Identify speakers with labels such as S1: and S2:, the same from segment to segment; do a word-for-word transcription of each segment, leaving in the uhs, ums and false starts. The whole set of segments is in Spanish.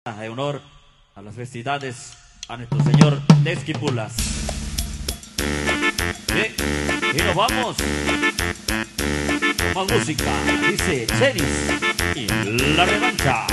S1: En honor a las festividades a nuestro señor de Esquipulas. Bien, y nos vamos con más música. Dice Chenis y La Revancha.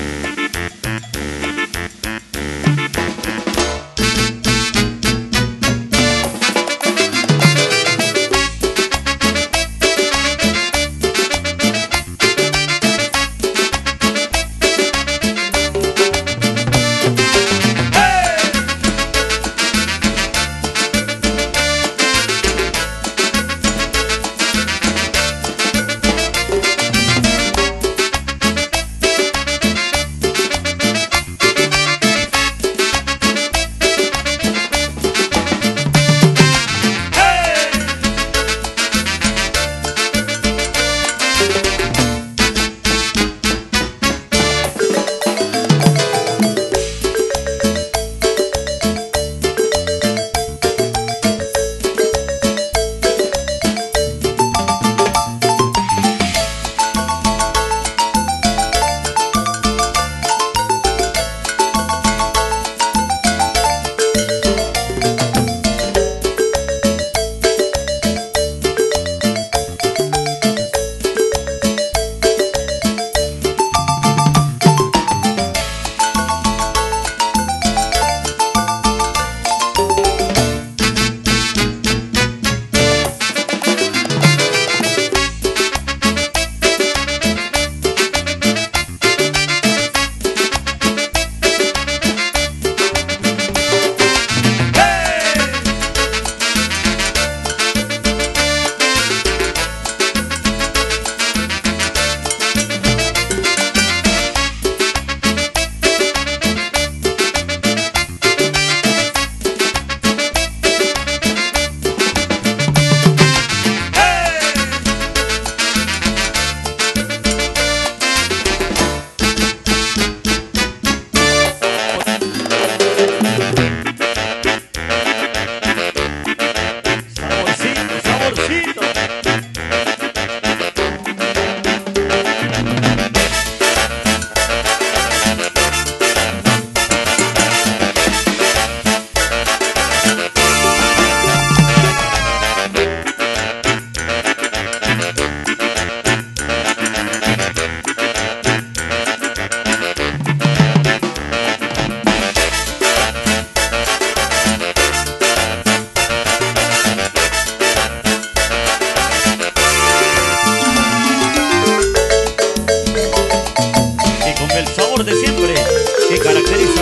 S1: De siempre, que caracteriza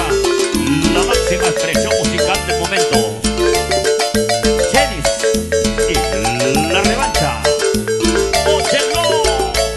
S1: la máxima expresión musical del momento. Chenis y La Revancha. ¡Óchenlo!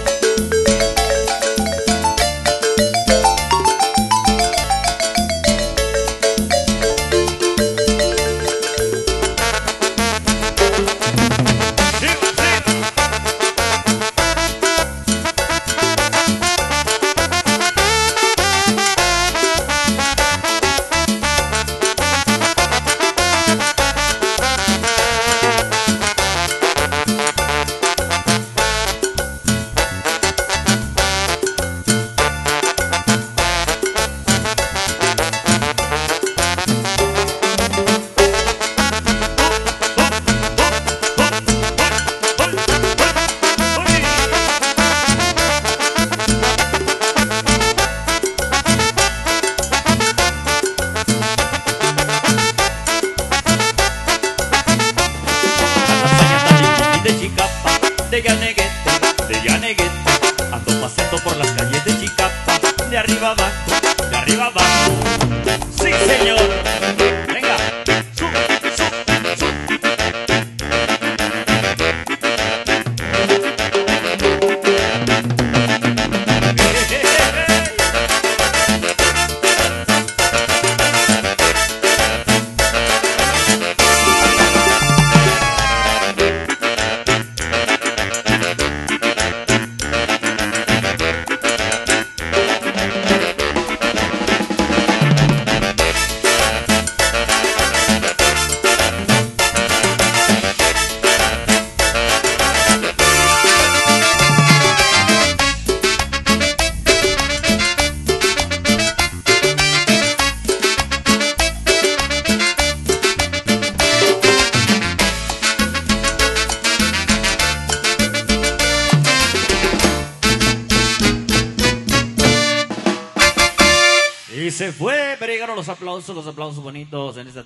S1: De Yaneguete, de Yaneguete, ando paseando por las calles de Chicapa, de arriba abajo, de arriba abajo. Sí, señor. Venga, sub, sub, sub. y se fue, pero llegaron los aplausos, los aplausos bonitos en esta